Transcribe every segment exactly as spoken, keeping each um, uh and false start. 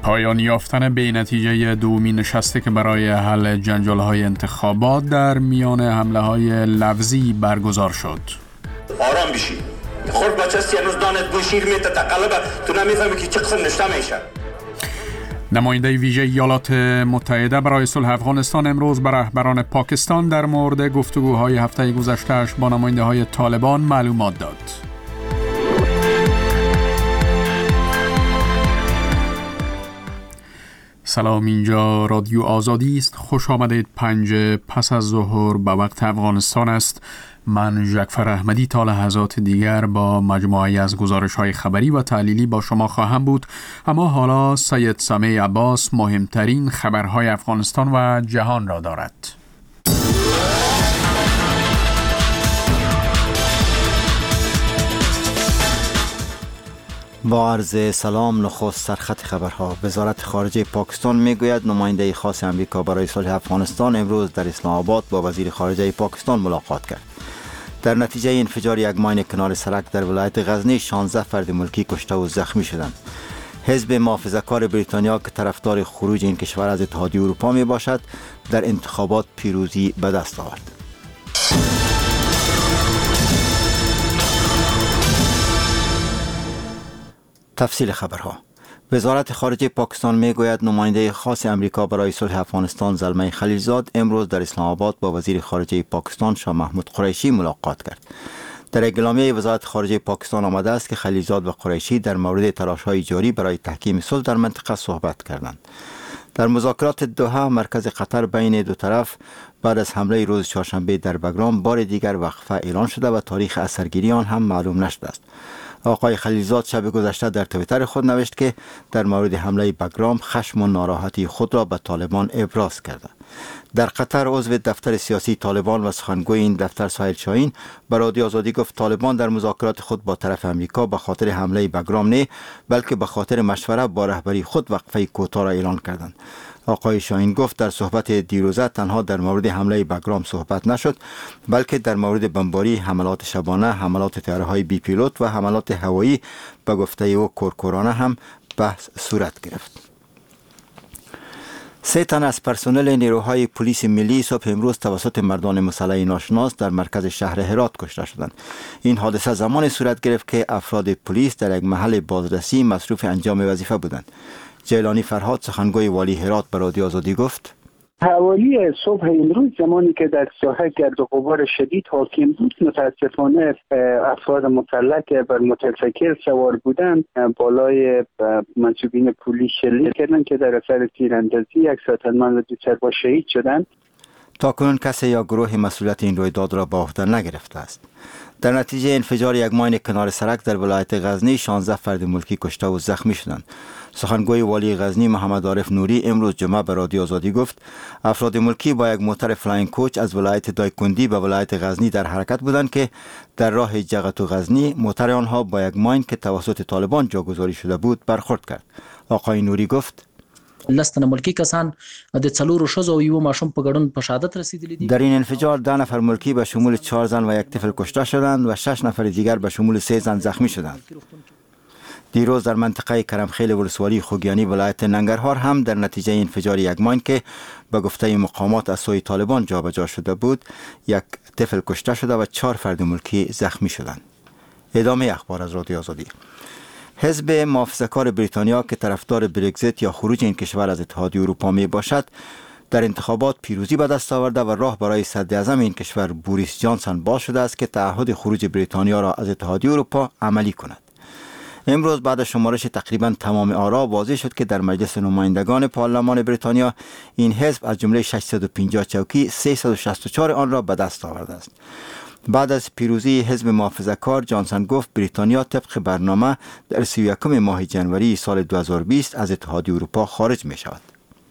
پایان یافتن به نتیجه دومین نشستی که برای حل جنجال‌های انتخابات در میان حمله‌های لفظی برگزار شد. آرام بشی. خود بچه‌ست هنوز دانت بو شیر میته تقلبه تو نمیفهمی که چه قسم نشته میشه. نماینده ویژه ایالات متحده برای صلح افغانستان امروز به رهبران پاکستان در مورد گفتگوهای هفته گذشته‌اش با نماینده‌های طالبان معلومات داد. سلام، اینجا رادیو آزادی است. خوش آمدید. پنج پس از ظهر به وقت افغانستان است. من جعفر احمدی تا لحظات دیگر با مجموعی از گزارش‌های خبری و تحلیلی با شما خواهم بود. اما حالا سید سمیع عباس مهمترین خبرهای افغانستان و جهان را دارد. با عرض سلام، نخست سرخط خبرها. وزارت خارجه پاکستان میگوید نماینده خاص امریکا برای صلح افغانستان امروز در اسلام آباد با وزیر خارجه پاکستان ملاقات کرد. در نتیجه انفجار یک ماین کنار سرک در ولایت غزنی شانزده فرد ملکی کشته و زخمی شدند. حزب محافظه‌کار بریتانیا که طرفدار خروج این کشور از اتحادیه اروپا می باشد در انتخابات پیروزی به دست آورد. تفصیل خبرها. وزارت خارجه پاکستان میگوید نماینده خاص امریکا برای صلح افغانستان زلمه خلیلزاد امروز در اسلام آباد با وزیر خارجه پاکستان شاه محمود قریشی ملاقات کرد. در اعلامیه وزارت خارجه پاکستان آمده است که خلیلزاد و قریشی در مورد تلاش‌های جاری برای تحکیم صلح در منطقه صحبت کردند. در مذاکرات دوحه مرکز قطر بین دو طرف بعد از حمله روز چهارشنبه در بگرام بار دیگر وقفه اعلان شده و تاریخ اثرگیری آن هم معلوم نشده است. آقای خلیلزاد شب گذشته در توییتر خود نوشت که در مورد حمله بگرام خشم و ناراحتی خود را به طالبان ابراز کرده. در قطر عضو دفتر سیاسی طالبان و سخنگوی این دفتر سهیل شاهین به رادیو آزادی گفت طالبان در مذاکرات خود با طرف امریکا به خاطر حمله بگرام نه بلکه به خاطر مشوره با رهبری خود وقفه کوتاه را اعلان کردند. آقای شاهین گفت در صحبت دیروزه تنها در مورد حمله بگرام صحبت نشد بلکه در مورد بمباری، حملات شبانه، حملات طیاره‌های بی پیلوت و حملات هوایی به گفته او کورکورانه هم بحث صورت گرفت. سه تن از پرسنل نیروهای پلیس ملی صبح امروز توسط مردان مسلح ناشناس در مرکز شهر هرات کشته شدند. این حادثه زمان صورت گرفت که افراد پلیس در یک محل بازرسی مصروف انجام وظیفه بودند. جیلانی فرهاد سخنگوی والی هرات به رادیو آزادی گفت حوالی صبح امروز زمانی که در ساحه گرد و غبار شدید حاکم بود متاسفانه افراد مسلح که بر موتورسایکل سوار بودند بالای منصوبین پلیس شلیک کردند که در اثر تیراندازی یک ساتنمند و دو سرباز شهید شدند. تاکنون کسی یا گروه مسئولیت این رویداد را به عهده نگرفته است. در نتیجه انفجار یک ماین کنار سرک در ولایت غزنی شانزده فرد ملکی کشته و زخمی شدند. سخنگوی والی غزنی محمد عارف نوری امروز جمعه به رادیو آزادی گفت افراد ملکی با یک موتر فلاینگ کوچ از ولایت دایکندی به ولایت غزنی در حرکت بودند که در راه جغت و غزنی موتر آنها با یک ماین که توسط طالبان جاگذاری شده بود برخورد کرد. آقای نوری گفت لستن ملکی کسان د څلورو ښځو او یو ماشوم په ګډون په شهادت رسیدلی دي. در این انفجار ده نفر ملکی به شمول چهار زن و یک طفل کشته شدند و شش نفر دیگر به شمول سه زن زخمی شدند. دیروز در منطقه کرمخیل ولسوالی خوگیانی ولایت ننگرهار هم در نتیجه انفجار یک ماین که به گفته مقامات از سوی طالبان جابجا شده بود یک طفل کشته شده و چهار فرد ملکی زخمی شدند. ادامه اخبار از رادیو آزادی. حزب محافظه‌کار بریتانیا که طرفدار برگزیت یا خروج این کشور از اتحادیه اروپا می باشد در انتخابات پیروزی به دست آورده و راه برای صدر اعظم این کشور بوریس جانسون باز شده است که تعهد خروج بریتانیا را از اتحادیه اروپا عملی کند. امروز بعد از شمارش تقریبا تمام آرا واضح شد که در مجلس نمایندگان پارلمان بریتانیا این حزب از جمله ششصد و پنجاه چوکی سیصد و شصت و چهار آن را به دست آورده است. بعد از پیروزی حزب محافظه‌کار جانسون گفت بریتانیا طبق برنامه در سی و یکم ماه جنوری سال دو هزار و بیست از اتحادیه اروپا خارج می شود.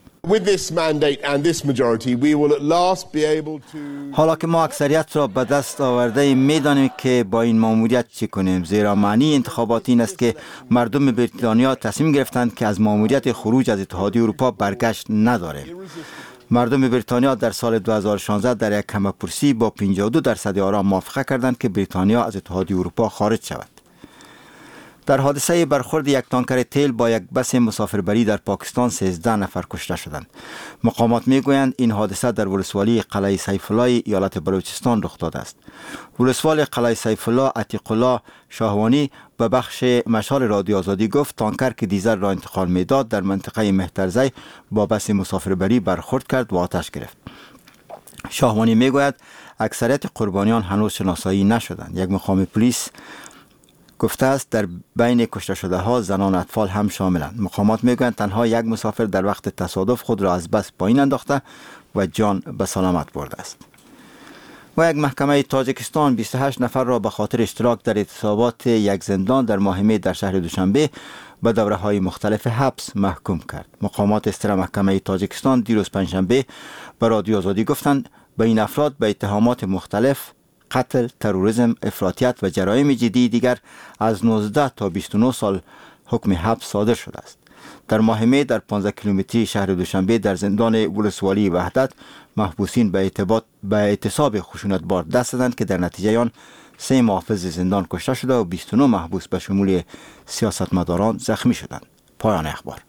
حالا که ما اکثریت را به دست آورده می دانیم که با این ماموریت چی کنیم، زیرا معنی انتخابات این است که مردم بریتانیا تصمیم گرفتند که از ماموریت خروج از اتحادیه اروپا برگشت نداریم. مردم بریتانیا در سال دو هزار و شانزده در یک همه‌پرسی با پنجاه و دو درصد آرا موافقه کردند که بریتانیا از اتحادیه اروپا خارج شود. در حادثه برخورد یک تانکر تیل با یک بس مسافربری در پاکستان سیزده نفر کشته شدند. مقامات میگویند این حادثه در ولسوالی قلعه سیف الله ایالت بلوچستان رخ داده است. ولسوال قلعه سیف الله عتیق الله شاهوانی به بخش مشال رادیو آزادی گفت تانکر که دیزل را انتقال میداد در منطقه مهترزی با بس مسافربری برخورد کرد و آتش گرفت. شاهوانی میگوید اکثریت قربانیان هنوز شناسایی نشدند. یک مقام پلیس گفته است در بین کشته شده ها زنان و اطفال هم شاملند. مقامات میگویند تنها یک مسافر در وقت تصادف خود را از بس پایین انداخته و جان به سلامت برده است. و یک محکمه تاجیکستان بیست و هشت نفر را به خاطر اشتراک در اعتصابات یک زندان در ماه می در شهر دوشنبه به دوره های مختلف حبس محکوم کرد. مقامات استر محکمه تاجیکستان دیروز پنجشنبه به رادیو آزادی گفتند به این افراد به اتهامات مختلف قتل، تروریسم، افراطیت و جرایم جدی دیگر از نوزده تا بیست و نه سال حکم حبس صادر شده است. در ماه می در پانزده کیلومتری شهر دوشنبه در زندان ولسوالی وحدت محبوسین به اعتباط به اعتصاب خشونتبار دست دادند که در نتیجه آن سه محافظ زندان کشته شده و بیست و نه محبوس به شمول سیاستمداران زخمی شدند. پایان اخبار.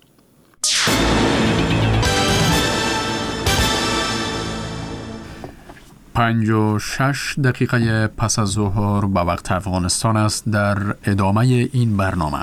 پنج و شش دقیقه پس از ظهر به وقت افغانستان است. در ادامه این برنامه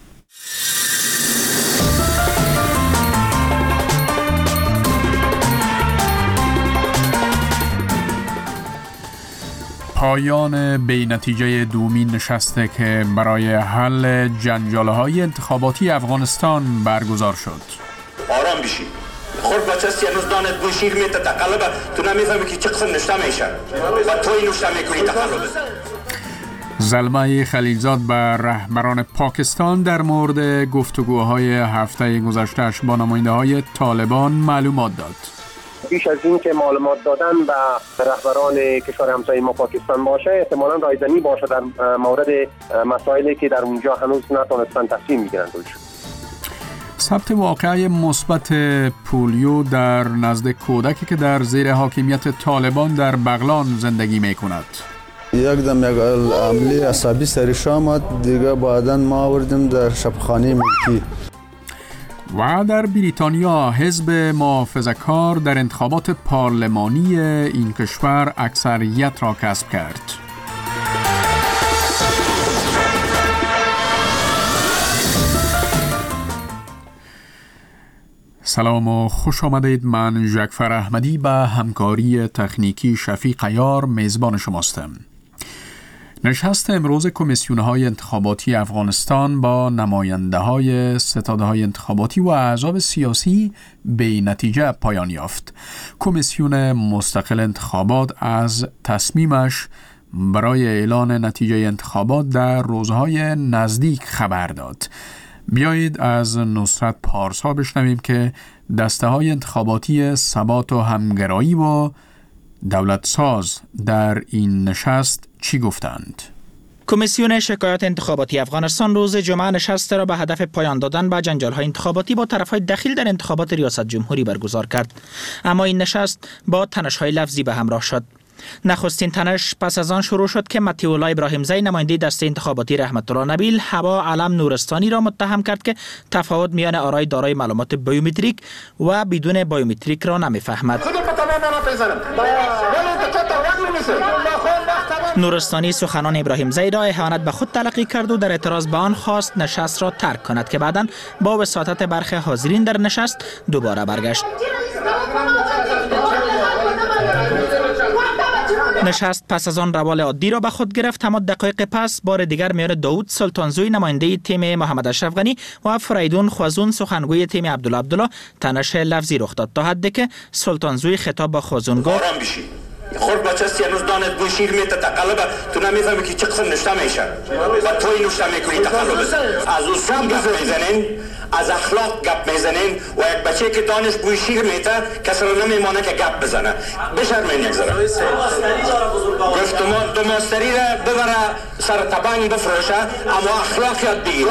پایان بی نتیجه دومین نشسته که برای حل جنجال‌های انتخاباتی افغانستان برگزار شد. آرام بشید. خورد بچه است هنوز دانت بوی شیر میته تقلبه تو نمیفهمی که چه قسم نشته میشه و توی نشته میکنی تقلبه. زلمه خلیلزاد به رهبران پاکستان در مورد گفتگوهای هفته گذشته‌اش با نماینده‌های طالبان معلومات داد. بیش از این که معلومات دادن به رهبران کشور همسایه ما پاکستان باشه، احتمالاً رایزنی باشه در مورد مسائلی که در اونجا هنوز نتونستن تصمیم بگیرن روش. ثبت واقعه مثبت پولیو در نزد کودکی که در زیر حاکمیت طالبان در بغلان زندگی می کند. یک دم یک عملی عصبی سرش آمد، دیگه بعداً ما آوردیم در شبخانه ملکی. و در بریتانیا حزب محافظه‌کار در انتخابات پارلمانی این کشور اکثریت را کسب کرد. سلام و خوش آمدید. من جعفر احمدی به همکاری تکنیکی شفیق عیار میزبان شماستم. نشست امروز کمیسیون‌های انتخاباتی افغانستان با نماینده‌های ستاده‌های انتخاباتی و احزاب سیاسی به نتیجه پایان یافت. کمیسیون مستقل انتخابات از تصمیمش برای اعلان نتیجه انتخابات در روزهای نزدیک خبر داد. بیایید از نصرت پارسا بشنویم که دسته‌های انتخاباتی ثبات و همگرایی و دولت ساز در این نشست چی گفتند؟ کمیسیون شکایات انتخاباتی افغانستان روز جمعه نشست را به هدف پایان دادن به جنجال‌های انتخاباتی با طرف‌های دخیل در انتخابات ریاست جمهوری برگزار کرد. اما این نشست با تنش‌های لفظی به همراه شد. نخستین تنش پس از آن شروع شد که مطیع الله ابراهیم زی نماینده دسته انتخاباتی رحمت الله نبیل هوا علم نورستانی را متهم کرد که تفاوت میان آرای دارای معلومات بیومتریک و بدون بیومتریک را نمیفهمد. نورستانی سخنان ابراهیم زی را اهانت به خود تلقی کرد و در اعتراض به آن خواست نشست را ترک کند که بعداً با وساطت برخی حاضرین در نشست دوباره برگشت. نشست پس از آن روال عادی را به خود گرفت، اما دقایق پس بار دیگر میان داوود سلطانزوی نماینده تیم محمد اشرف غنی و فریدون خوازون سخنگوی تیم عبدالله عبدالله تنش لفظی رخ داد تا حدی که سلطانزوی خطاب به خوازون گفت خورد بچه است هنوز دانت بوی شیر میته تقلبه تو نمیفهمی که چه قسم نشته میشه و توی نشته میکنی تقلبه. از اون سون گفت میزنین، از اخلاق گپ میزنین و یک بچه که دانش بوی شیر میته کسی رو نمیمانه که گپ بزنه. بشرمین یک ذره. گفت دو ماستری را ببره سر تبنگ بفروشه اما اخلاق یاد بگیره.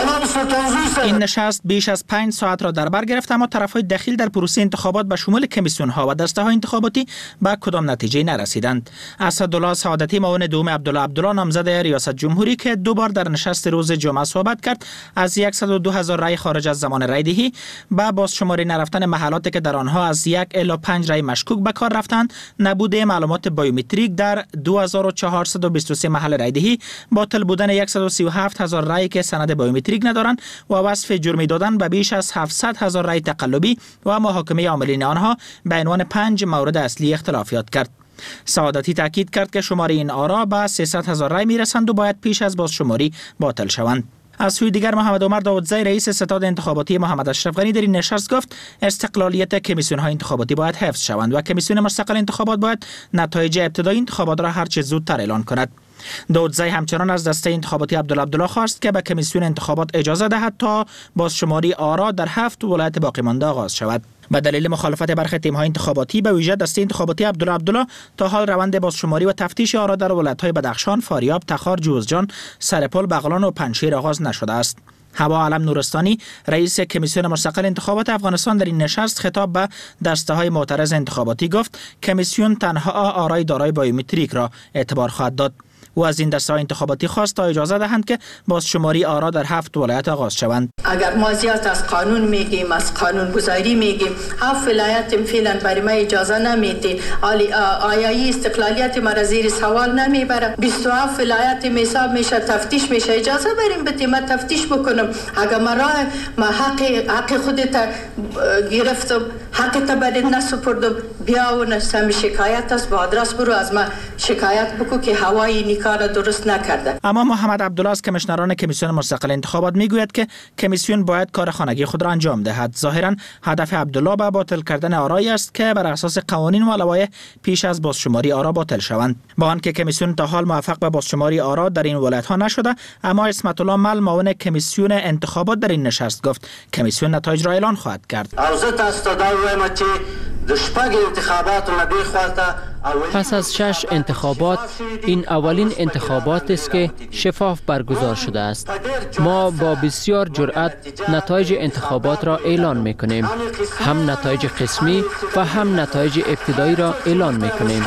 این نشست بیش از پنج ساعت را در بر گرفت، اما طرفهای دخیل در پروسه انتخابات به شمول کمیسیون ها و دسته های انتخاباتی به کدام نتیجه نرسیدند. اسدالله سعادتی معاون دوم عبدالله عبدالله نامزد ریاست جمهوری که دو بار در نشست روز جمعه صحبت کرد، از صد و دو هزار رای خارج از زمان رای دهی با بازشماری نرفتن محلاتی که در آنها از یک الی پنج رای مشکوک به کار رفتند، نبوده معلومات بیومتریک در دو هزار و چهارصد و بیست و سه محل رای دهی، باطل بودن صد و سی و هفت هزار رای که سند بیومتریک ندارند و وصف جرمی دادن به بیش از هفتصد هزار رای تقلبی و محاکمه عاملین آنها به عنوان پنج مورد اصلی اختلافیات کرد. سعادتی تاکید کرد که شمار این آرا به سیصد هزار رای میرسند و باید پیش از بازشماری باطل شوند. از سوی دیگر محمد عمر داودزی رئیس ستاد انتخاباتی محمد اشرف غنی در این نشست گفت استقلالیت کمیسیون های انتخاباتی باید حفظ شوند و کمیسیون مستقل انتخابات باید نتایج ابتدایی انتخابات را هرچه زودتر اعلان کند. داودزی همچنان از دسته انتخاباتی عبدالله عبدالله خواست که به کمیسیون انتخابات اجازه دهد تا بازشماری آرا در هفت ولایت باقی مانده آغاز شود. به دلیل مخالفت برخی تیم‌های انتخاباتی به ویژه دسته انتخاباتی عبدالله عبدالله تا حال روند بازشماری و تفتیش آرا در ولایت‌های بدخشان، فاریاب، تخار، جوزجان، سرپل، بغلان و پنجشیر آغاز نشده است. هوا علم نورستانی رئیس کمیسیون مستقل انتخابات افغانستان در این نشست خطاب به دسته‌های معترض انتخاباتی گفت کمیسیون تنها آرای دارای بیومتریک را اعتبار خواهد داد. و از این دسته انتخاباتی خواست تا اجازه دهند که بازشماری آرا در هفت ولایت آغاز شوند. اگر ما زیاد از قانون میگیم، از قانون گذاری میگیم، هفت ولایت فعلا برای ما اجازه نمیده. آیایی استقلالیت ما را زیر سوال نمیبره. بیست و هفت ولایت حساب میشه، تفتیش میشه، اجازه بریم بتیم ما تفتیش بکنم. اگر ما راه ما حق حق خودت گرفتم، حق تا بده نسپردم، بیا و نسم شکایت است با آدرس برو از ما شکایت بکو که هوای کار درست نکرده. اما محمد عبدالله از کمیشنران کمیسیون مستقل انتخابات میگوید که کمیسیون باید کار خانگی خود را انجام دهد. ظاهرا هدف عبدالله به باطل کردن آرایی است که بر اساس قوانین و لوایح پیش از بازشماری آرا باطل شوند. با آنکه کمیسیون تا حال موفق به بازشماری آرا در این ولایت ها نشده، اما اسمت الله مل معاون کمیسیون انتخابات در این نشست گفت کمیسیون نتایج را اعلان خواهد کرد. پس از شش انتخابات این اولین انتخابات است که شفاف برگزار شده است. ما با بسیار جرأت نتایج انتخابات را اعلان می‌کنیم. هم نتایج قسمی و هم نتایج ابتدایی را اعلان می‌کنیم.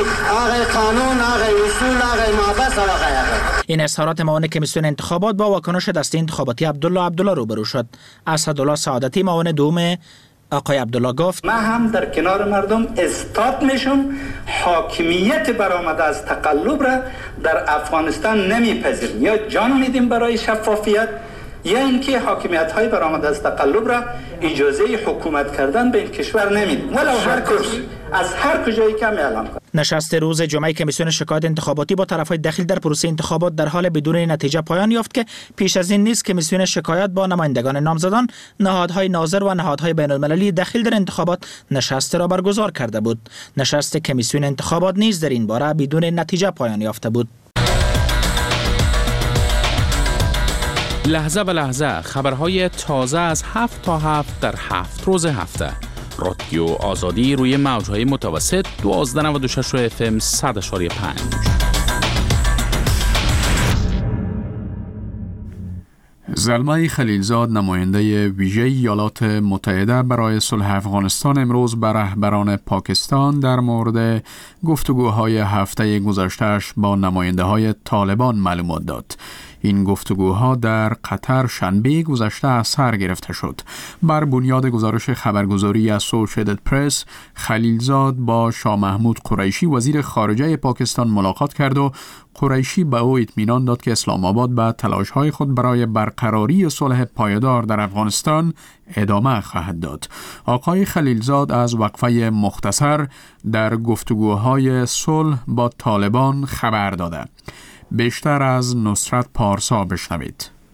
این اظهارات معاون کمیسیون انتخابات با واکنش دسته انتخاباتی عبدالله عبدالله روبرو شد. اسدالله سعادتی معاون دوم آقای عبدالله گفت من هم در کنار مردم استاد میشم، حاکمیت برآمده از تقلب را در افغانستان نمیپذیریم. یا جان میدیم برای شفافیت یا اینکه حاکمیت های برآمده از تقلب را اجازه حکومت کردن به این کشور نمیدیم، ولو هر کرسی از هر کجایی که اعلام کنه. نشست روز جمعه کمیسیون شکایت انتخاباتی با طرفهای دخیل در پروسه انتخابات در حال بدون نتیجه پایان یافت که پیش از این نیز کمیسیون شکایت با نمایندگان نامزدان، نهادهای ناظر و نهادهای بین المللی دخیل در انتخابات نشست را برگزار کرده بود. نشست کمیسیون انتخابات نیز در این باره بدون نتیجه پایان یافته بود. لحظه به لحظه خبرهای تازه از هفت تا هفت در هفت روز هفته. رادیو آزادی روی موجهای متوسط دوازده نود و شش اف ام صد اشاری پنج. زلمه خلیلزاد نماینده ویژه ایالات متحده برای صلح افغانستان امروز به رهبران پاکستان در مورد گفتگوهای هفته گذشته‌اش با نماینده های طالبان معلومات داد. این گفتگوها در قطر شنبه گذشته از سر گرفته شد. بر بنیاد گزارش خبرگزاری اسوسییتد پرس، خلیلزاد با شاه محمود قریشی وزیر خارجه پاکستان ملاقات کرد و قریشی به او اطمینان داد که اسلام آباد به تلاش‌های خود برای برقراری صلح پایدار در افغانستان ادامه خواهد داد. آقای خلیلزاد از وقفه مختصر در گفتگوهای صلح با طالبان خبر داده. بیشتر از نصرت پارسا بشنوید.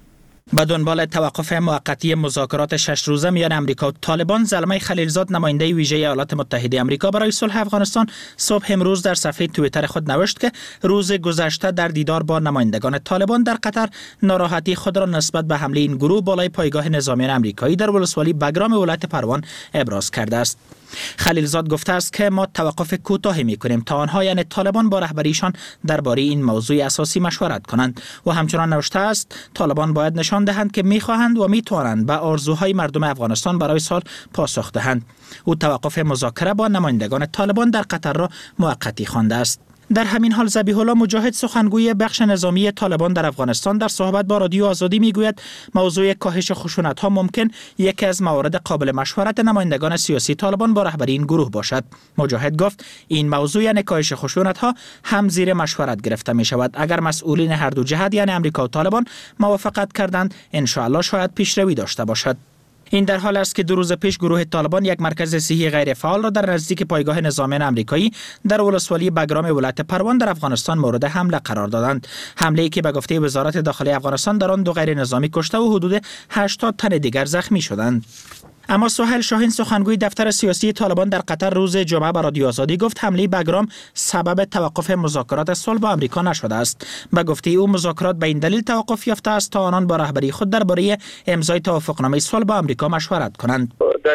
به دنبال توقف موقتی مذاکرات شش روزه میان امریکا و طالبان، زلمه خلیلزاد نماینده ویژه ایالات متحده آمریکا برای صلح افغانستان صبح امروز در صفحه توییتر خود نوشت که روز گذشته در دیدار با نمایندگان طالبان در قطر ناراحتی خود را نسبت به حمله این گروه بالای پایگاه نظامیان آمریکایی در ولسوالی بگرام ولایت پروان ابراز کرده است. خلیلزاد گفته است که ما توقف کوتاهی می‌کنیم تا آنها یعنی طالبان با رهبریشان درباره این موضوع اساسی مشورت کنند و همچنان نوشته است طالبان باید نشان دهند که می‌خواهند و می‌توانند به آرزوهای مردم افغانستان برای صلح پاسخ دهند. او توقف مذاکره با نمایندگان طالبان در قطر را موقتی خوانده است. در همین حال ذبیح الله مجاهد سخنگوی بخش نظامی طالبان در افغانستان در صحبت با رادیو آزادی میگوید موضوع کاهش خشونت‌ها ممکن یکی از موارد قابل مشورت نمایندگان سیاسی طالبان با رهبری این گروه باشد. مجاهد گفت این موضوع یعنی کاهش خشونت‌ها هم زیر مشورت گرفته می شود. اگر مسئولین هر دو جهت یعنی آمریکا و طالبان موافقت کردند ان شاء الله شاید پیشروی داشته باشد. این در حال است که دو روز پیش گروه طالبان یک مرکز صحی غیر فعال را در نزدیک پایگاه نظامیان آمریکایی در ولسوالی بگرام ولایت پروان در افغانستان مورد حمله قرار دادند. حمله‌ای که به گفته وزارت داخلی افغانستان در آن دو غیر نظامی کشته و حدود هشتاد تن دیگر زخمی شدند. اما سهیل شاهین سخنگوی دفتر سیاسی طالبان در قطر روز جمعه به رادیو آزادی گفت حمله بگرام سبب توقف مذاکرات صلح با آمریکا نشده است. به گفته او مذاکرات به این دلیل توقف یافته است تا آنان با رهبری خود درباره امضای توافقنامه صلح با آمریکا مشورت کنند.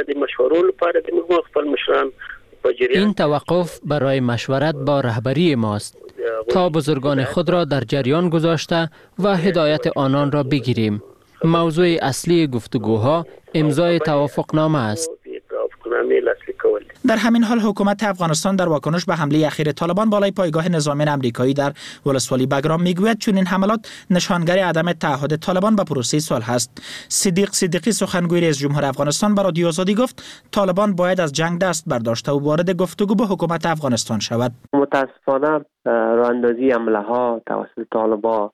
این توقف برای مشورت با رهبری ماست تا بزرگان خود را در جریان گذاشته و هدایت آنان را بگیریم. موضوع اصلی گفتگوها امضای توافقنامه است. در همین حال حکومت افغانستان در واکنش به حمله اخیر طالبان بالای پایگاه نظامیان آمریکایی در ولسوالی بگرام میگوید چون این حملات نشانگر عدم تعهد طالبان به پروسه صلح است. صدیق صدیقی سخنگوی رئیس جمهور افغانستان به رادیو آزادی گفت طالبان باید از جنگ دست برداشته و وارد گفتگو با حکومت افغانستان شود. متاسفانه راه اندازی حمله ها توسط طالبان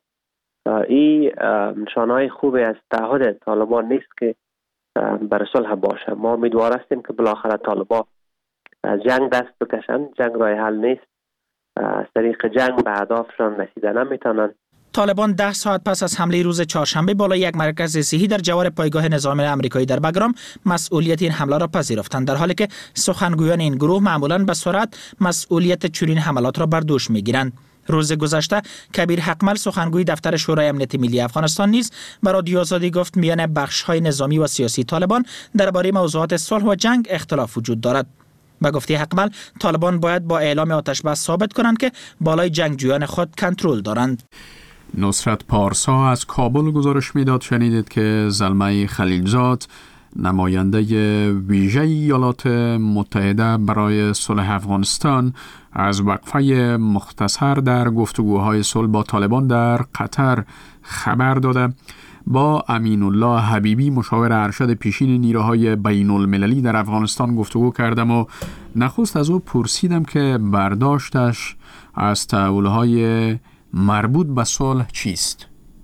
این نشانهای خوبی از تعهد طالبان نیست که برای صلح باشه. ما امیدوار هستیم که بالاخره طالبان از جنگ دست بکشند. جنگ راه حل نیست. از طریق جنگ به اهدافشان رسیده نمیتونن. طالبان ده ساعت پس از حمله روز چهارشنبه بالای یک مرکز صحی در جوار پایگاه نظامیان آمریکایی در بگرام مسئولیت این حمله را پذیرفتند، در حالی که سخنگویان این گروه معمولاً به سرعت مسئولیت چنین حملات را بر دوش میگیرند. روز گذشته کبیر حقمل سخنگوی دفتر شورای امنیت ملی افغانستان نیز به رادیو آزادی گفت میان بخش‌های نظامی و سیاسی طالبان درباره موضوعات صلح و جنگ اختلاف وجود دارد. به گفته حقمل طالبان باید با اعلام آتش بس ثابت کنند که بالای جنگجویان خود کنترل دارند. نصرت پارسا از کابل گزارش میداد. شنیدید که زلمه خلیلزاد نماینده ویژه ایالات متحده برای صلح افغانستان از وقفه مختصر در گفتگوهای صلح با طالبان در قطر خبر داده. با امین الله حبیبی مشاور ارشد پیشین نیروهای بین المللی در افغانستان گفتگو کردم و نخست از او پرسیدم که برداشتش از تحولهای مربوط به صلح چیست؟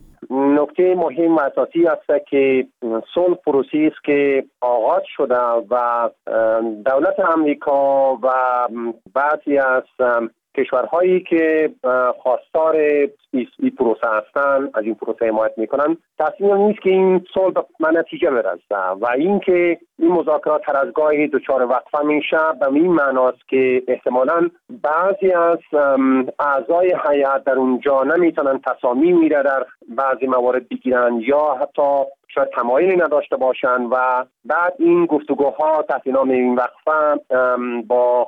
نکته مهم و اساسی است که صلح پروسه‌ای است که آغاز شده و دولت آمریکا و بعضی از کشورهایی که خواستار این پروسه هستند از این پروسه حمایت میکنن تصمیم نیست که این صلح به نتیجه برسه و اینکه این مذاکرات هر از گاهی دچار وقفه میشه به این معناست که احتمالاً بعضی از اعضای هیئت در اونجا نمیتونن تصامیمی را در بعضی موارد بگیرن یا حتی شاید تمایلی نداشته باشن و بعد این گفتگوها تحت نام این وقفه با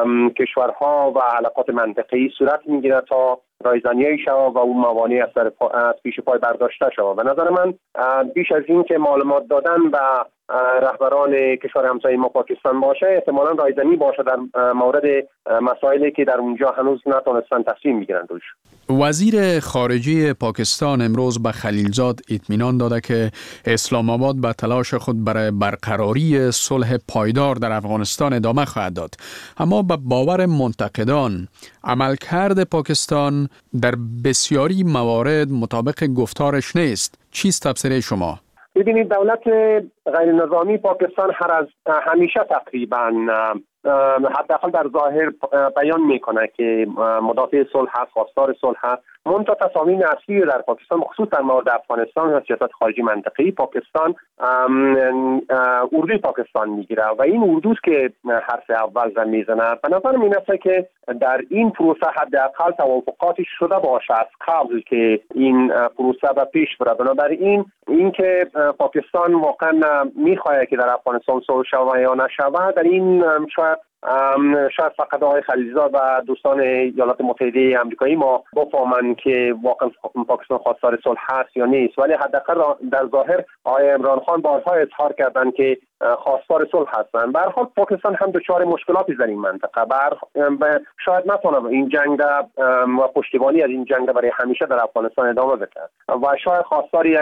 کشورها و علاقات منطقه‌ای صورت میگیره تا رایزنی شود و اون موانع از, از پیش پای برداشته شود. به نظر من بیش از این که معلومات دادن به رهبران کشور همسایه ما پاکستان باشه احتمالاً رایزنی باشه در مورد مسائلی که در اونجا هنوز نتونستن تصمیم بگیرن روش. وزیر خارجه پاکستان امروز به خلیلزاد اطمینان داده که اسلام آباد به تلاش خود برای برقراری صلح پایدار در افغانستان ادامه خواهد داد. اما به باور منتقدان عملکرد پاکستان در بسیاری موارد مطابق گفتارش نیست. چیست تفسیر شما؟ ببینید دولت غیر نظامی پاکستان هر از همیشه تقریباً حداقل در ظاهر بیان میکنه که مدافع صلح هست، خواستار صلح هست منتها تصامیم اصلی در پاکستان خصوصا در مورد افغانستان و سیاست خارجی منطقه‌ای پاکستان اردوی پاکستان میگیره و این اردوست که حرف اول زن میزنه. به نظر من است که در این پروسه حداقل توافقاتی شده باشه از قبل که این پروسه به پیش بره. بنابراین اینکه پاکستان واقعا میخواد که در افغانستان صلح شود یا نشود، در این شاید شاید فقط آقای خلیلزاد و دوستان ایالات متحده آمریکایی ما بفهمند که واقعا پاکستان خواستار صلح هست یا نیست، ولی حداقل در ظاهر آقای عمران خان بارها اظهار کردند که خواستار صلح هستند. به هر حال پاکستان هم دچار مشکلاتی در این منطقه، بر شاید نتونه این جنگ و پشتیبانی از این جنگ برای همیشه در افغانستان ادامه بده و شاید خواستار یک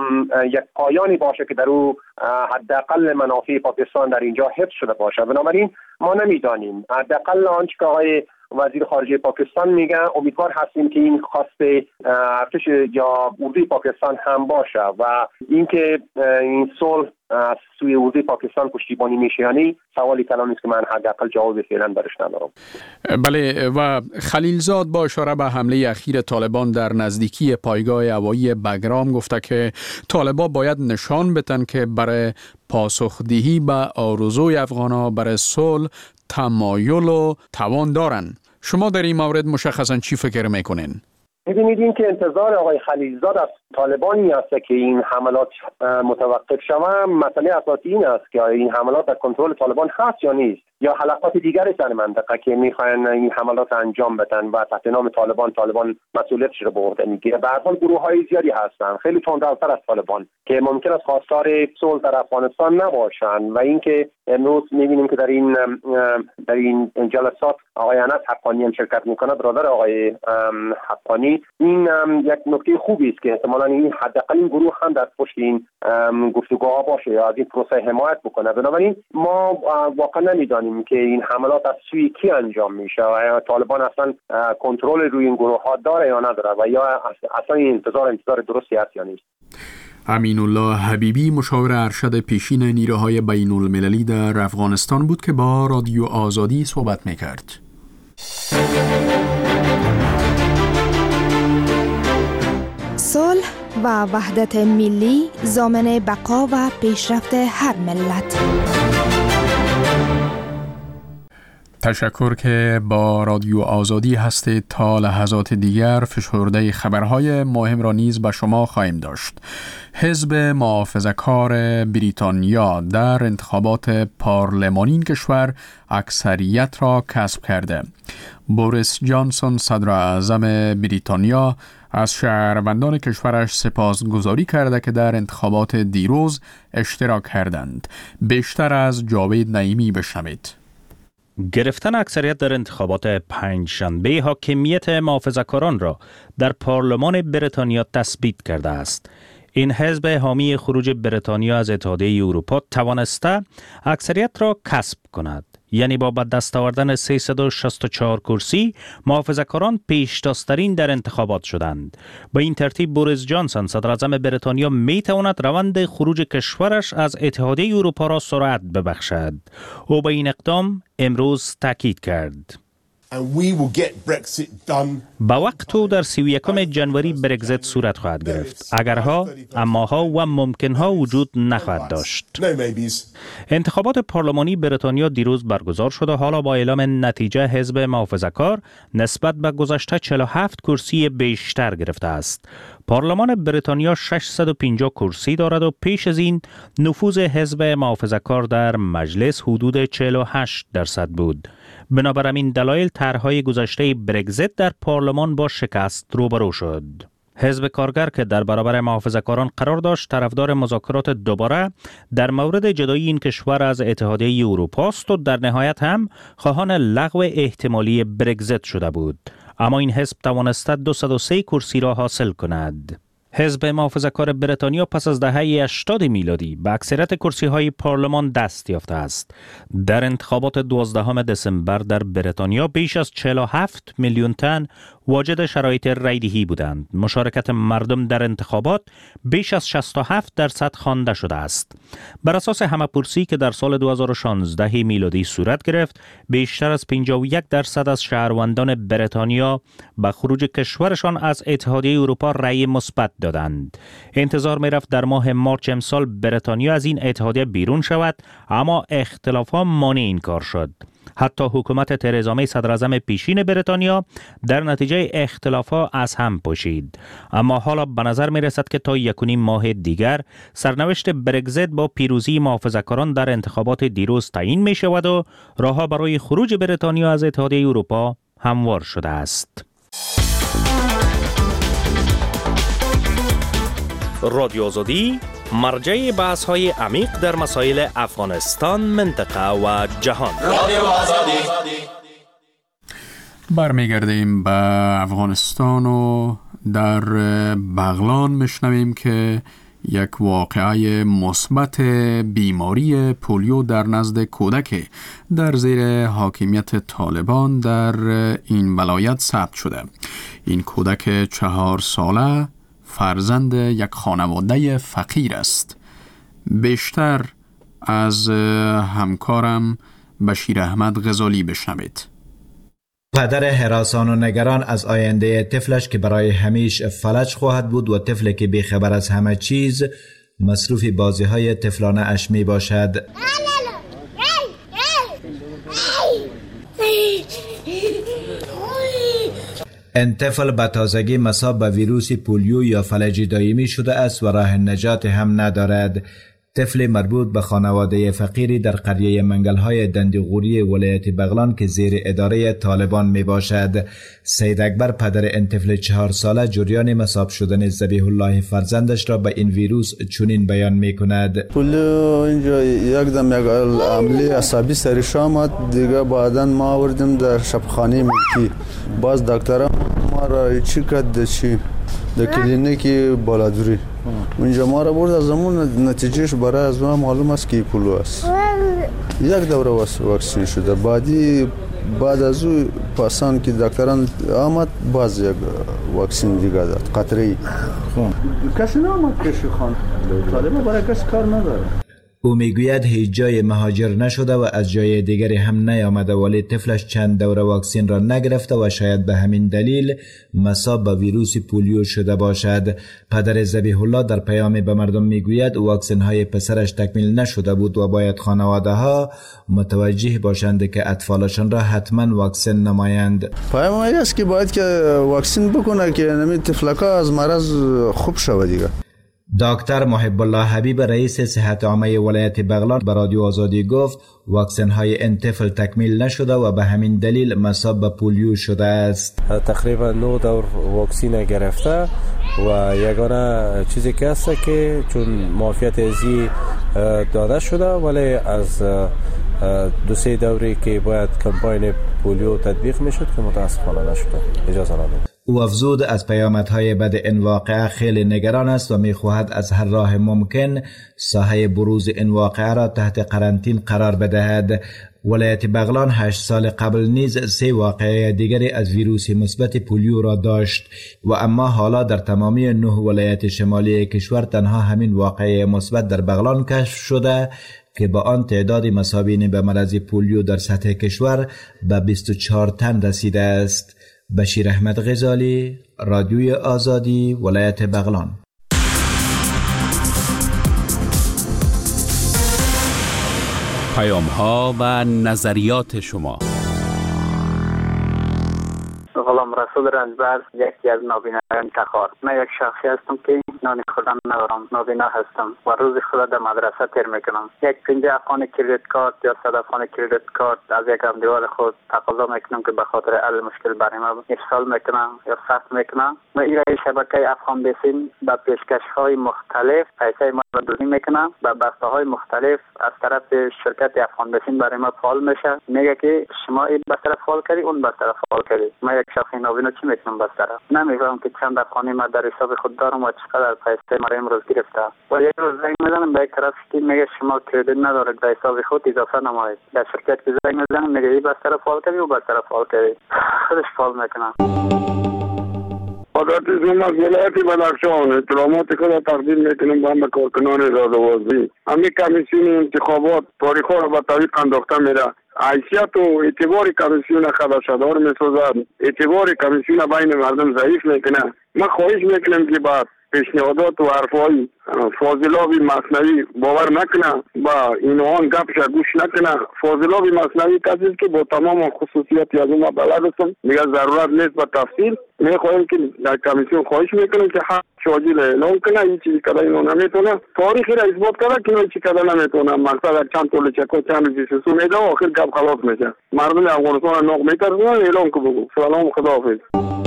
یک پایانی باشه که در او حداقل منافع پاکستان در اینجا حفظ شده باشه. بنابراین ما نمیدانیم، حداقل آنچه که آقای وزیر خارجه پاکستان میگه امیدوار هستیم که این خواست ارتش یا اردوی پاکستان هم باشه و اینکه این صلح از سوی اردوی پاکستان پشتیبانی میشه یعنی سوالی کلام نیست که من حداقل جواب فعلا برش ندارم. بله، و خلیلزاد با اشاره به حمله اخیر طالبان در نزدیکی پایگاه هوایی بگرام گفته که طالبان باید نشان بدن که برای پاسخدهی به آرزوی افغان‌ها برای صلح تمایل و توان دارن. شما در این مورد مشخصا چی فکر میکنین؟ ببینید این که انتظار آقای خلیلزاد از طالبانی است که این حملات متوقف شود، مسئله اساسی این است که این حملات در کنترل طالبان هست یا نیست، یا حلقات دیگری در منطقه که میخواین این حملات انجام بدن و تحت نام طالبان طالبان مسئولیتش رو به عهده میگیره. به هر حال گروه‌های زیادی هستن خیلی تندروتر از طالبان که ممکن است خواستار صلح در افغانستان نباشن و اینکه امروز میبینیم که در این در این جلسات آقای انس حقانی هم شرکت میکنه، برادر آقای حقانی. این یک نکته خوبی است که احتمالاً این حداقل این گروه هم در پشت این گفتگوها باشه یا از این پروسه حمایت بکنه. بنابراین ما واقعا نمیدانیم که این حملات از سوی کی انجام میشه و طالبان اصلا کنترل روی این گروه ها داره یا نداره و یا اصلا این انتظار انتظار درستی است یا نیست. امین الله حبیبی، مشاور ارشد پیشین نیروهای بین المللی در افغانستان بود که با رادیو آزادی صحبت میکرد. صلح و وحدت ملی ضامن بقا و پیشرفت هر ملت. تشکر که با رادیو آزادی هستید. تا لحظات دیگر فشرده خبرهای مهم را نیز به شما خواهیم داشت. حزب محافظه‌کار بریتانیا در انتخابات پارلمانی این کشور اکثریت را کسب کرده. بوریس جانسون صدر اعظم بریتانیا از شهروندان کشورش سپاسگزاری کرده که در انتخابات دیروز اشتراک کردند. بیشتر از جاوید نعیمی بشنوید. گرفتن اکثریت در انتخابات پنجشنبه حاکمیت محافظه‌کاران را در پارلمان بریتانیا تثبیت کرده است. این حزب حامی خروج بریتانیا از اتحادیه اروپا توانسته اکثریت را کسب کند. یعنی با به دست آوردن سیصد و شصت و چهار کرسی محافظه‌کاران پیشتازترین در انتخابات شدند. با این ترتیب بوریس جانسون صدر اعظم بریتانیا می تواند روند خروج کشورش از اتحادیه اروپا را سرعت ببخشد. او به این اقدام امروز تاکید کرد. با وقت او در سی و یکم جنوری برگزیت صورت خواهد گرفت. اگرها، اماها و ممکنها وجود نخواهد داشت. انتخابات پارلمانی بریتانیا دیروز برگزار شد و حالا با اعلام نتیجه حزب محافظه‌کار نسبت به گذشته چهل و هفت کرسی بیشتر گرفته است. پارلمان بریتانیا ششصد و پنجاه کرسی دارد و پیش از این نفوذ حزب محافظه‌کار در مجلس حدود چهل و هشت درصد بود. بنابر همین دلایل طرح‌های گذشته برگزیت در پارلمان با شکست روبرو شد. حزب کارگر که در برابر محافظه‌کاران قرار داشت طرفدار مذاکرات دوباره در مورد جدایی این کشور از اتحادیه اروپا است و در نهایت هم خواهان لغو احتمالی برگزیت شده بود. اما این حزب توانسته دویست و سه کرسی را حاصل کند. حزب محافظه‌کار بریتانیا پس از دهه هشتاد میلادی به اکثریت کرسی‌های پارلمان دست یافته است. در انتخابات دوازدهم دسامبر در بریتانیا بیش از چهل و هفت میلیون تن واجد شرایط رایدهی بودند. مشارکت مردم در انتخابات بیش از شصت و هفت درصد خوانده شده است. بر اساس همه‌پرسی که در سال دو هزار و شانزده میلادی صورت گرفت، بیشتر از پنجاه و یک درصد از شهروندان بریتانیا به خروج کشورشان از اتحادیه اروپا رأی مثبت دادند. انتظار می رفت در ماه مارچ امسال بریتانیا از این اتحادیه بیرون شود، اما اختلافات مانع این کار شد. حتی حکومت ترزا می صدراعظم پیشین بریتانیا در نتیجه اختلافات از هم پاشید. اما حالا به نظر می رسد که تا یک و نیم ماه دیگر سرنوشت برگزیت با پیروزی محافظه‌کاران در انتخابات دیروز تعیین می شود و راهها برای خروج بریتانیا از اتحادیه اروپا هموار شده است. رادیو آزادی مرجع بحث های عمیق در مسائل افغانستان، منطقه و جهان. رادیو آزادی. برمیگردیم به افغانستان و در بغلان میشنویم که یک واقعه مثبت بیماری پولیو در نزد کودک در زیر حاکمیت طالبان در این ولایت ثبت شده. این کودک چهار ساله فرزند یک خانواده فقیر است. بیشتر از همکارم بشیر احمد غزالی بشنوید. پدر هراسان و نگران از آینده طفلش که برای همیش فلج خواهد بود و طفل که بیخبر از همه چیز مصروف بازی های طفلانه اش می باشد. این طفل به تازگی مصاب به ویروس پولیو یا فلج دائمی شده است و راه نجات هم ندارد. طفل مربوط به خانواده فقیری در قریه منگل‌های دندغوری ولایت بغلان که زیر اداره طالبان می باشد. سید اکبر پدر این طفل چهار ساله جریان مصاب شدن ذبیح الله فرزندش را به این ویروس چنین بیان می کند. پولیو اینجا یک دم یک عملی عصبی سرش آمد، دیگه بعداً ما آوردیم در شبخانه ملکی. باز دکترم ما را چی کرد چی در کلینیکی بالادوری اونجا ما را برد، از همون نتیجهش برای از ما معلوم است که پولیو است. یک دوره واکسین شده، بعدی بعد از او پاسان که دکتران آمد باز یک واکسین دیگه داد قطره‌ای. کسی نامد کشی خان طالبا برای کسی کار نداره. او میگوید هیچ جای مهاجر نشده و از جای دیگری هم نیامده، ولی طفلش چند دوره واکسین را نگرفته و شاید به همین دلیل مصاب به ویروس پولیو شده باشد. پدر ذبیح الله در پیامی به مردم میگوید واکسن های پسرش تکمیل نشده بود و باید خانواده ها متوجه باشند که اطفالشان را حتما واکسن نمایند. پیامی است که باید که واکسین بکنه که نمی طفلکا از مرض خوب شود دیگه. دکتر محب الله حبیب رئیس صحت عامه ولایت بغلان به رادیو آزادی گفت واکسن های این طفل تکمیل نشده و به همین دلیل مصاب به پولیو شده است. تقریبا نه دور واکسین گرفته و یگانه چیزی که هست که چون معافیت ازی داده شده، ولی از دو سه دوری که باید کمپاین پولیو تطبیق میشد که متاسفانه نشده. اجازه نداد. او افزود از پیامدهای بد این واقعه خیلی نگران است و میخواهد از هر راه ممکن ساحه بروز این واقعه را تحت قرنطینه قرار بدهد. ولایت بغلان هشت سال قبل نیز سه واقعه دیگری از ویروس مثبت پولیو را داشت و اما حالا در تمامی نه ولایت شمالی کشور تنها همین واقعه مثبت در بغلان کشف شده که با آن تعداد مصابین به مرض پولیو در سطح کشور به بیست و چهار تن رسیده است. بشیر احمد غزالی، رادیوی آزادی، ولایت بغلان. پیام ها و نظریات شما. غلام رسول رنجبر، یکی از نابینایان تخار. من یک شخصی هستم که نان خوردن ندارم، نابینا هستم و روز خود در مدرسه تیر میکنم. یک پنجاه افغان کریدیت کارت یا صد افغان کریدیت کارت از یک همدیوال خود تقاضا میکنم که به خاطر حل مشکل برای ما ارسال میکنم یا صرف میکنم. و این شبکه افغان بیسین با پیشکش های مختلف پیسه ما را دونی میکنم و بسته های مختلف از طرف شرکت افغان بیسین برای ما فعال میشه. میگه که شما این بسته را فعال کردی، اون بسته را فعال کردی. ما یک شخصی نابینا چی میکنم بسته را؟ نمیفهمم که چند افغانی ما در حساب خود دارم و چقدر پیسه ما را امروز گرفته. و یک روز زنگ میزنم به یک طرف که میگه شما کردیت ندارید در حساب خود اضافه نمایید. در شرکت که زنگ میزنم میگه این بسته را فعال کردی و بسته را فعال کردی. خودش فعال میکنم. حضرت اسلام از ولایت بدخشان اطلاعات خود تقدیم میکنم به همه کارکنان رادوازی. همین کمیسیون انتخابات تاریخ را به طریق انداخته میره. حیثیت و اعتبار کمیسیون خدشه‌دار میسازد. اعتبار کمیسیون بین مردم ضعیف میکنه. من خواهش میکنم که بعد پیشنهادات و حرفای فاضلاب مصنوی باور نکنه، با اینوان گپش گوش نکنه. فاضلاب مصنوی کسی که با تمام خصوصیات از اون بلد هستم، میگه ضرورت نیست به تفصیل. میخوایم که در کمیسیون خواهش میکنیم که حق شاجیل اعلام کنه. این چیزی که اینو نمیتونه تاریخی را اثبات کنه که این چیزی که نمیتونه. مقصد چند طول چکو چند بیسسو میده و آخر گپ خلاص میشه. مردم افغانستان ناق میترسن. اعلام که بگو. سلام، خداحافظ.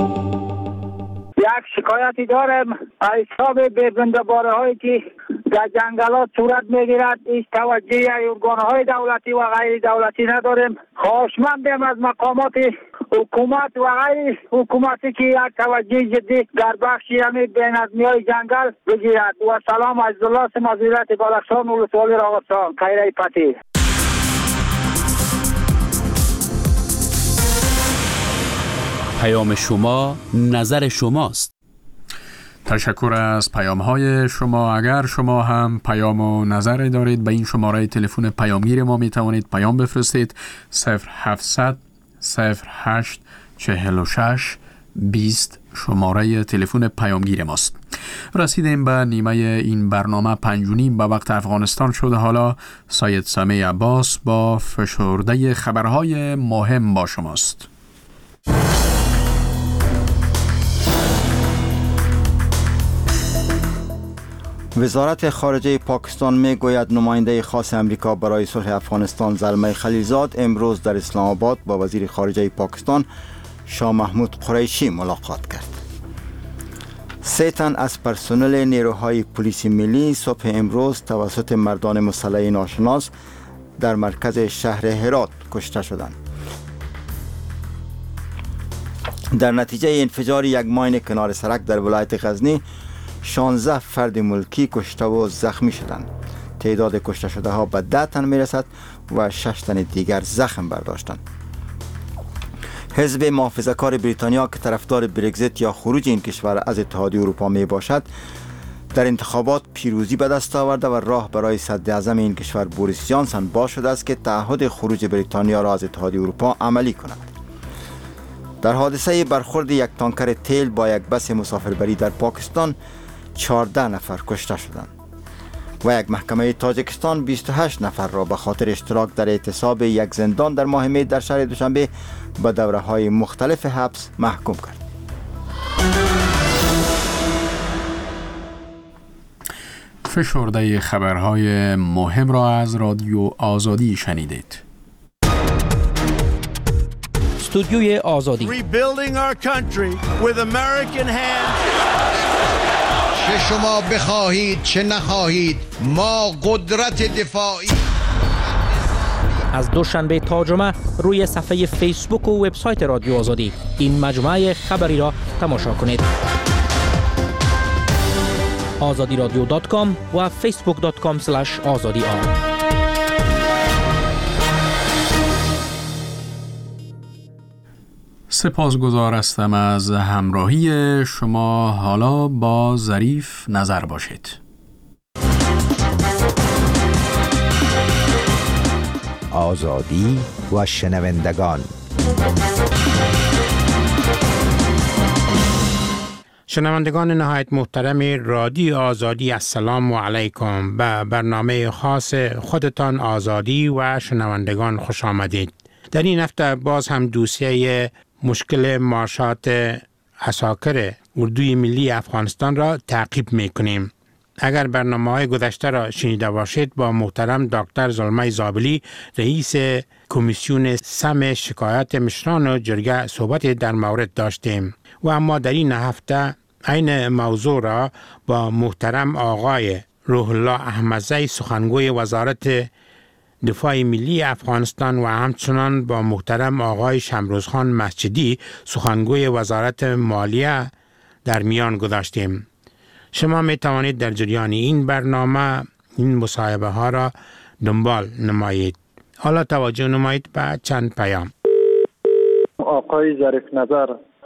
یک شکایتی دارم حساب بی‌بنده‌باره هایی که در جنگلات صورت میگیرد. این توجهی ارگان های دولتی و غیر دولتی نداریم. خواهشمندیم از مقامات حکومت و غیر حکومتی که یک توجه جدی در بخش همین بین‌نظمی های جنگل بگیرد. و سلام، عزیزالله سم از ولایت بدخشان ولسوالی راغستان. خیره پتی. پیام شما نظر شماست. تشکر از پیام های شما. اگر شما هم پیام و نظر دارید به این شماره تلفن پیامگیر ما می توانید پیام بفرستید. صفر هفتصد صفر هشت چهل و شش بیست شماره تلفن پیامگیر ماست. رسیدیم به نیمه این برنامه. پنج و نیم به وقت افغانستان شده. حالا سید سمیع عباس با فشرده خبرهای مهم با شماست. وزارت خارجه پاکستان می گوید نماینده خاص امریکا برای صلح افغانستان زلمه خلیلزاد امروز در اسلام آباد با وزیر خارجه پاکستان شاه محمود قریشی ملاقات کرد. سه تن از پرسنل نیروهای پلیس ملی صبح امروز توسط مردان مسلح ناشناس در مرکز شهر هرات کشته شدند. در نتیجه انفجار یک ماین کنار سرک در ولایت غزنی شانزده فرد ملکی کشته و زخمی شدند. تعداد کشته شده ها به ده تن می رسد و شش تن دیگر زخم برداشتند. حزب محافظه‌کار بریتانیا که طرفدار برگزیت یا خروج این کشور از اتحادیه اروپا می باشد در انتخابات پیروزی به دست آورده و راه برای صدر اعظم این کشور بوریس جانسون باز شده است که تعهد خروج بریتانیا را از اتحادیه اروپا عملی کند. در حادثه برخورد یک تانکر تیل با یک بس مسافربری در پاکستان چهارده نفر کشته شدند و یک محکمه تاجیکستان بیست و هشت نفر را به خاطر اشتراک در اعتصاب یک زندان در ماه می در شهر دوشنبه به دوره‌های مختلف حبس محکوم کرد. فشرده خبرهای مهم را از رادیو آزادی شنیدید. استودیوی آزادی. Rebuilding our country with American hands. چه شما بخواهید چه نخواهید ما قدرت دفاعی. از دوشنبه تا جمعه روی صفحه فیسبوک و وبسایت رادیو آزادی این مجموعه خبری را تماشا کنید. آزادی رادیو دات کام و فیسبوک دات کام اسلش آزادی آر. سپاسگزار هستم از همراهی شما. حالا با ظریف نظر باشید. آزادی و شنوندگان. شنوندگان نهایت محترم رادیو آزادی، السلام علیکم. به برنامه خاص خودتان آزادی و شنوندگان خوش آمدید. در این هفته باز هم دوسیه مشکل معاشات عساکر اردوی ملی افغانستان را تعقیب می کنیم. اگر برنامه های گذشته را شنیده باشید با محترم دکتر زلمه زابلی رئیس کمیسیون سم شکایت مشران و جرگه صحبت در مورد داشتیم و اما در این هفته این موضوع را با محترم آقای روح الله احمدزی سخنگوی وزارت دفاع ملی افغانستان و همچنان با محترم آقای شمروزخان مسجدی سخنگوی وزارت مالیه در میان گذاشتیم. شما می توانید در جریان این برنامه این مصاحبه ها را دنبال نمایید. حالا توجه نمایید به چند پیام. آقای ظریف نظر،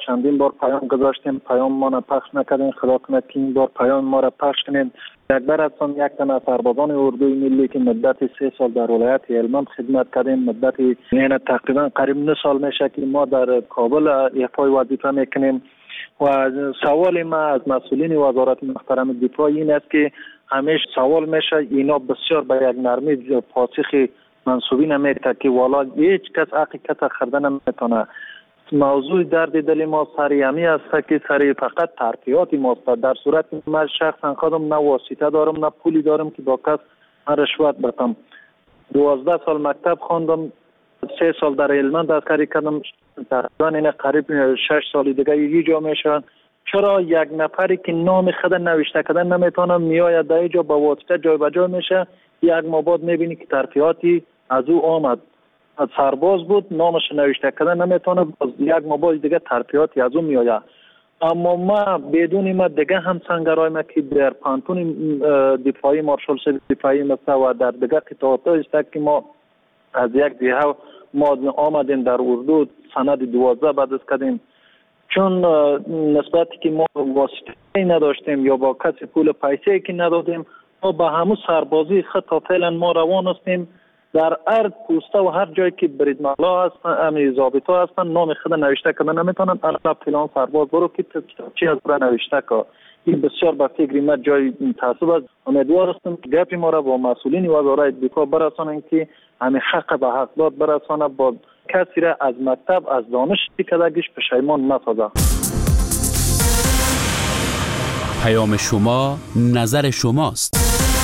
چندین بار پیام گذاشتیم، پیام ما را پخش نکردین. خدا کنه که این بار پیام ما را پخش کنید. یک بار از یک تن از سربازان اردوی ملی که مدت سه سال در ولایت هلمند خدمت کردیم، مدت یعنی تقریبا قریب نه سال میشه که ما در کابل ایفای وظیفه میکنیم. و سوال ما از مسئولین وزارت محترم دفاع این است که همیشه سوال میشه اینا بسیار به یک نرمی پاسخ منصوبین میده که والا هیچ کس حقیقت خرده نمیتونه. موضوع درد دل ما سری همی است که سری فقط ترفیعات ماست. در صورت من شخصا خودم نه واسطه دارم نه پولی دارم که با کس رشوت بدم. دوازده سال مکتب خواندم، سه سال در هلمند عسکری کردم، تقریبا این قریب شش سال دیگه یه جا میشن. چرا یک نفری که نام خود نوشته کردن نمیتونه میآید در اینجا با واسطه جای به جای میشه، یک ما بعد میبینی که ترفیعاتی از او آمد، از سرباز بود نامش نوشته کردن نمیتونه، باز یک ما بعد دیگه ترفیعاتی از او میآید. اما ما بدون ما دیگه هم سنگرای ما که در پانتون دفاعی مارشال سیب دفاعی مثل و در دیگه قطعات است که ما از یک دیگه ما آمدیم در اردو سند دوازده بعد از کردیم، چون نسبتی که ما واسطه نداشتیم یا با کسی پول پیسه که ندادیم، ما با همون سربازی خط تا فعلا ما روان هستیم. در هر پوسته و هر جایی که بریدملا هستن، امی ضابطا هستن، نام خود نوشته کردن نمیتونن. الا فلان سرباز برو که چی از برای نوشته که این بسیار به فکر ما جای تعصب است. امیدوار هستم که گپی ما را با مسئولین وزارت دفاع برسانند که همین حق به حق داد برسانه، با کسی را از مکتب از دانش کدگیش پشیمان نسازه. پیام شما نظر شماست.